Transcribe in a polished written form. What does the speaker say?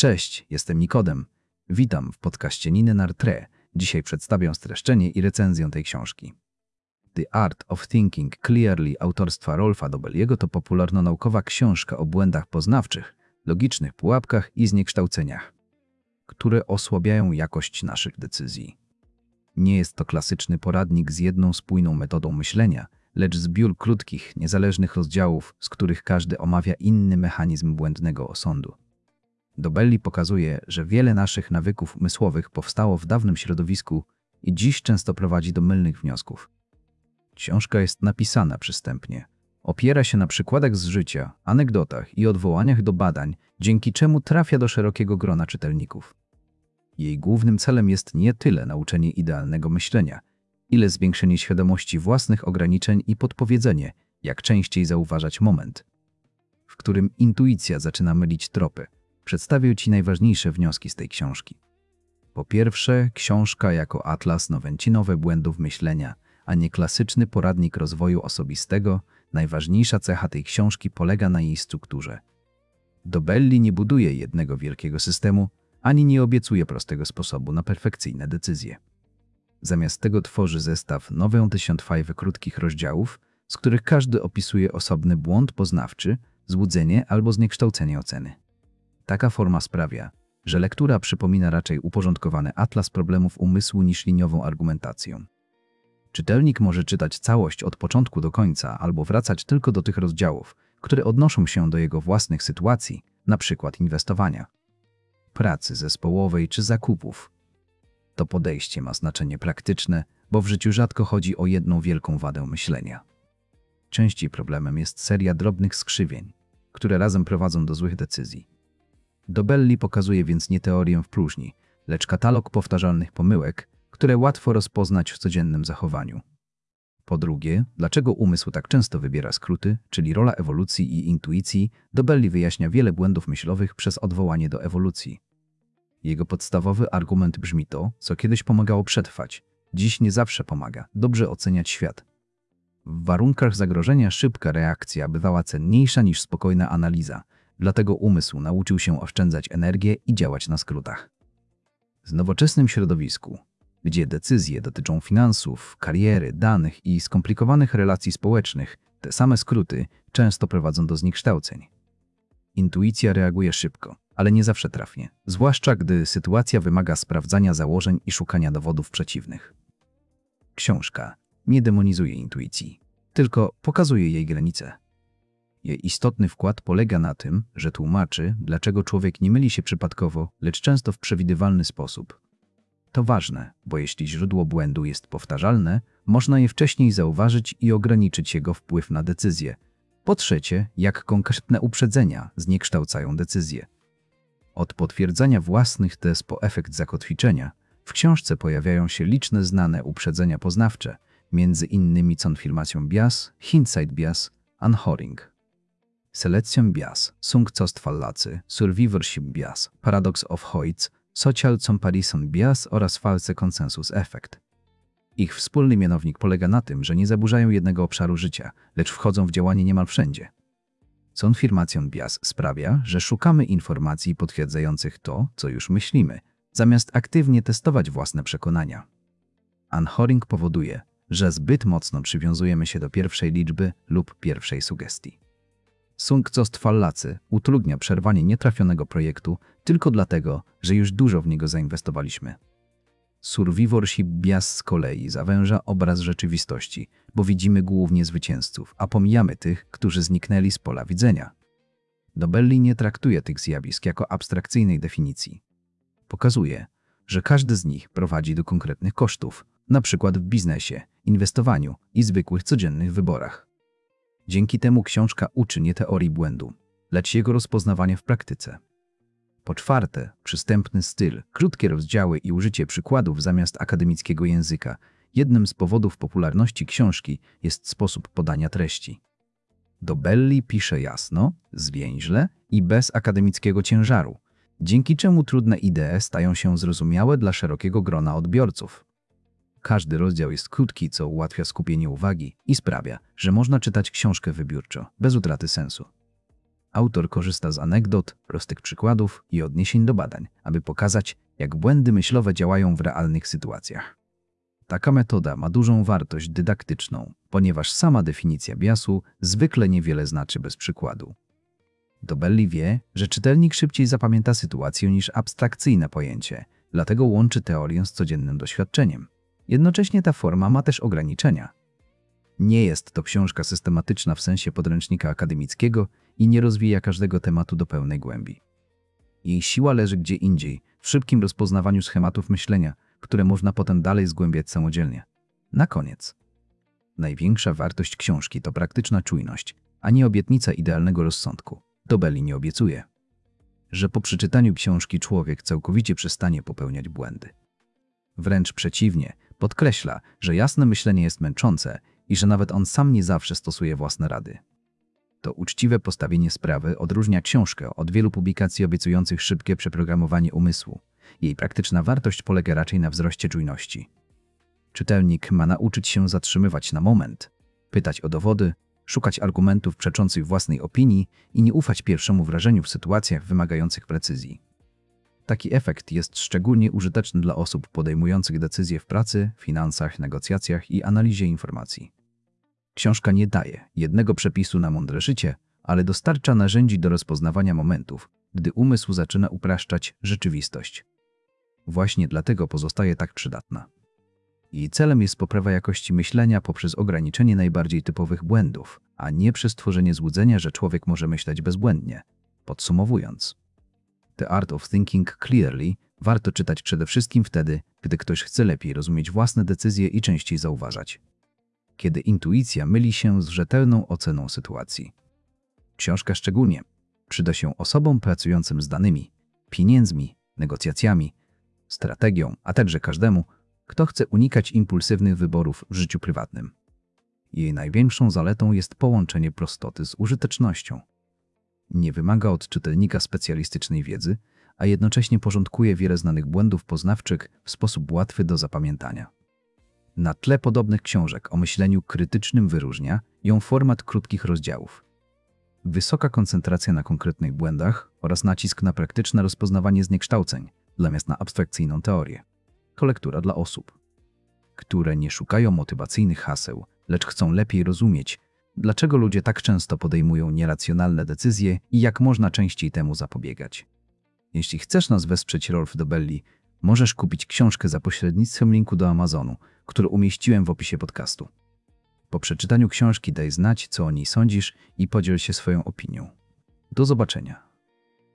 Cześć, jestem Nikodem. Witam w podcaście Niny Nartre. Dzisiaj przedstawię streszczenie i recenzję tej książki. The Art of Thinking Clearly autorstwa Rolfa Dobelliego to popularno-naukowa książka o błędach poznawczych, logicznych pułapkach i zniekształceniach, które osłabiają jakość naszych decyzji. Nie jest to klasyczny poradnik z jedną spójną metodą myślenia, lecz zbiór krótkich, niezależnych rozdziałów, z których każdy omawia inny mechanizm błędnego osądu. Dobelli pokazuje, że wiele naszych nawyków umysłowych powstało w dawnym środowisku i dziś często prowadzi do mylnych wniosków. Książka jest napisana przystępnie. Opiera się na przykładach z życia, anegdotach i odwołaniach do badań, dzięki czemu trafia do szerokiego grona czytelników. Jej głównym celem jest nie tyle nauczenie idealnego myślenia, ile zwiększenie świadomości własnych ograniczeń i podpowiedzenie, jak częściej zauważać moment, w którym intuicja zaczyna mylić tropy. Przedstawię Ci najważniejsze wnioski z tej książki. Po pierwsze, książka jako atlas nowęcinowy błędów myślenia, a nie klasyczny poradnik rozwoju osobistego. Najważniejsza cecha tej książki polega na jej strukturze. Dobelli nie buduje jednego wielkiego systemu, ani nie obiecuje prostego sposobu na perfekcyjne decyzje. Zamiast tego tworzy zestaw nowych 1005 krótkich rozdziałów, z których każdy opisuje osobny błąd poznawczy, złudzenie albo zniekształcenie oceny. Taka forma sprawia, że lektura przypomina raczej uporządkowany atlas problemów umysłu niż liniową argumentację. Czytelnik może czytać całość od początku do końca albo wracać tylko do tych rozdziałów, które odnoszą się do jego własnych sytuacji, np. inwestowania, pracy zespołowej czy zakupów. To podejście ma znaczenie praktyczne, bo w życiu rzadko chodzi o jedną wielką wadę myślenia. Częściej problemem jest seria drobnych skrzywień, które razem prowadzą do złych decyzji. Dobelli pokazuje więc nie teorię w próżni, lecz katalog powtarzalnych pomyłek, które łatwo rozpoznać w codziennym zachowaniu. Po drugie, dlaczego umysł tak często wybiera skróty, czyli rola ewolucji i intuicji. Dobelli wyjaśnia wiele błędów myślowych przez odwołanie do ewolucji. Jego podstawowy argument brzmi: to, co kiedyś pomagało przetrwać, dziś nie zawsze pomaga dobrze oceniać świat. W warunkach zagrożenia szybka reakcja bywała cenniejsza niż spokojna analiza, dlatego umysł nauczył się oszczędzać energię i działać na skrótach. W nowoczesnym środowisku, gdzie decyzje dotyczą finansów, kariery, danych i skomplikowanych relacji społecznych, te same skróty często prowadzą do zniekształceń. Intuicja reaguje szybko, ale nie zawsze trafnie, zwłaszcza gdy sytuacja wymaga sprawdzania założeń i szukania dowodów przeciwnych. Książka nie demonizuje intuicji, tylko pokazuje jej granice. Jej istotny wkład polega na tym, że tłumaczy, dlaczego człowiek nie myli się przypadkowo, lecz często w przewidywalny sposób. To ważne, bo jeśli źródło błędu jest powtarzalne, można je wcześniej zauważyć i ograniczyć jego wpływ na decyzję. Po trzecie, jak konkretne uprzedzenia zniekształcają decyzje. Od potwierdzania własnych tez po efekt zakotwiczenia, w książce pojawiają się liczne znane uprzedzenia poznawcze, między innymi confirmation bias, hindsight bias, unhoring, selection bias, sunk cost fallacy, survivorship bias, paradox of Hoyts, social comparison bias oraz false consensus effect. Ich wspólny mianownik polega na tym, że nie zaburzają jednego obszaru życia, lecz wchodzą w działanie niemal wszędzie. Confirmation bias sprawia, że szukamy informacji potwierdzających to, co już myślimy, zamiast aktywnie testować własne przekonania. Unhoring powoduje, że zbyt mocno przywiązujemy się do pierwszej liczby lub pierwszej sugestii. Sunk cost fallacy utrudnia przerwanie nietrafionego projektu tylko dlatego, że już dużo w niego zainwestowaliśmy. Survivorship bias z kolei zawęża obraz rzeczywistości, bo widzimy głównie zwycięzców, a pomijamy tych, którzy zniknęli z pola widzenia. Dobelli nie traktuje tych zjawisk jako abstrakcyjnej definicji. Pokazuje, że każdy z nich prowadzi do konkretnych kosztów, np. w biznesie, inwestowaniu i zwykłych codziennych wyborach. Dzięki temu książka uczy nie teorii błędu, lecz jego rozpoznawania w praktyce. Po czwarte, przystępny styl, krótkie rozdziały i użycie przykładów zamiast akademickiego języka. Jednym z powodów popularności książki jest sposób podania treści. Dobelli pisze jasno, zwięźle i bez akademickiego ciężaru, dzięki czemu trudne idee stają się zrozumiałe dla szerokiego grona odbiorców. Każdy rozdział jest krótki, co ułatwia skupienie uwagi i sprawia, że można czytać książkę wybiórczo, bez utraty sensu. Autor korzysta z anegdot, prostych przykładów i odniesień do badań, aby pokazać, jak błędy myślowe działają w realnych sytuacjach. Taka metoda ma dużą wartość dydaktyczną, ponieważ sama definicja biasu zwykle niewiele znaczy bez przykładu. Dobelli wie, że czytelnik szybciej zapamięta sytuację niż abstrakcyjne pojęcie, dlatego łączy teorię z codziennym doświadczeniem. Jednocześnie ta forma ma też ograniczenia. Nie jest to książka systematyczna w sensie podręcznika akademickiego i nie rozwija każdego tematu do pełnej głębi. Jej siła leży gdzie indziej, w szybkim rozpoznawaniu schematów myślenia, które można potem dalej zgłębiać samodzielnie. Na koniec. Największa wartość książki to praktyczna czujność, a nie obietnica idealnego rozsądku. Dobelli nie obiecuje, że po przeczytaniu książki człowiek całkowicie przestanie popełniać błędy. Wręcz przeciwnie, podkreśla, że jasne myślenie jest męczące i że nawet on sam nie zawsze stosuje własne rady. To uczciwe postawienie sprawy odróżnia książkę od wielu publikacji obiecujących szybkie przeprogramowanie umysłu. Jej praktyczna wartość polega raczej na wzroście czujności. Czytelnik ma nauczyć się zatrzymywać na moment, pytać o dowody, szukać argumentów przeczących własnej opinii i nie ufać pierwszemu wrażeniu w sytuacjach wymagających precyzji. Taki efekt jest szczególnie użyteczny dla osób podejmujących decyzje w pracy, finansach, negocjacjach i analizie informacji. Książka nie daje jednego przepisu na mądre życie, ale dostarcza narzędzi do rozpoznawania momentów, gdy umysł zaczyna upraszczać rzeczywistość. Właśnie dlatego pozostaje tak przydatna. Jej celem jest poprawa jakości myślenia poprzez ograniczenie najbardziej typowych błędów, a nie przez tworzenie złudzenia, że człowiek może myśleć bezbłędnie. Podsumowując, The Art of Thinking Clearly warto czytać przede wszystkim wtedy, gdy ktoś chce lepiej rozumieć własne decyzje i częściej zauważać, kiedy intuicja myli się z rzetelną oceną sytuacji. Książka szczególnie przyda się osobom pracującym z danymi, pieniędzmi, negocjacjami, strategią, a także każdemu, kto chce unikać impulsywnych wyborów w życiu prywatnym. Jej największą zaletą jest połączenie prostoty z użytecznością. Nie wymaga od czytelnika specjalistycznej wiedzy, a jednocześnie porządkuje wiele znanych błędów poznawczych w sposób łatwy do zapamiętania. Na tle podobnych książek o myśleniu krytycznym wyróżnia ją format krótkich rozdziałów. Wysoka koncentracja na konkretnych błędach oraz nacisk na praktyczne rozpoznawanie zniekształceń, zamiast na abstrakcyjną teorię. To lektura dla osób, które nie szukają motywacyjnych haseł, lecz chcą lepiej rozumieć, dlaczego ludzie tak często podejmują nieracjonalne decyzje i jak można częściej temu zapobiegać. Jeśli chcesz nas wesprzeć Rolf Dobelli, możesz kupić książkę za pośrednictwem linku do Amazonu, który umieściłem w opisie podcastu. Po przeczytaniu książki daj znać, co o niej sądzisz i podziel się swoją opinią. Do zobaczenia.